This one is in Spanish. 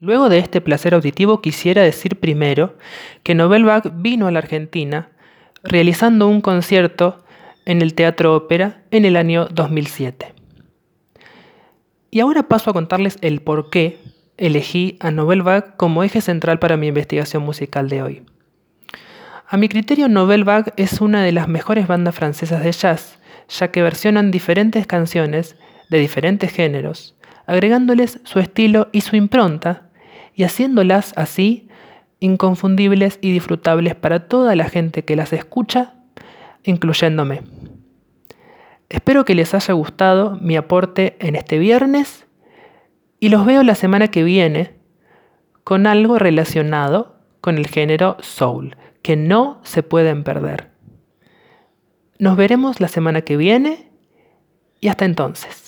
Luego de este placer auditivo quisiera decir primero que Nobel Bach vino a la Argentina realizando un concierto en el Teatro Ópera en el año 2007. Y ahora paso a contarles el por qué elegí a Nobel Bach como eje central para mi investigación musical de hoy. A mi criterio, Nobel Bach es una de las mejores bandas francesas de jazz, ya que versionan diferentes canciones de diferentes géneros, agregándoles su estilo y su impronta, y haciéndolas así inconfundibles y disfrutables para toda la gente que las escucha, incluyéndome. Espero que les haya gustado mi aporte en este viernes y los veo la semana que viene con algo relacionado con el género soul, que no se pueden perder. Nos veremos la semana que viene y hasta entonces.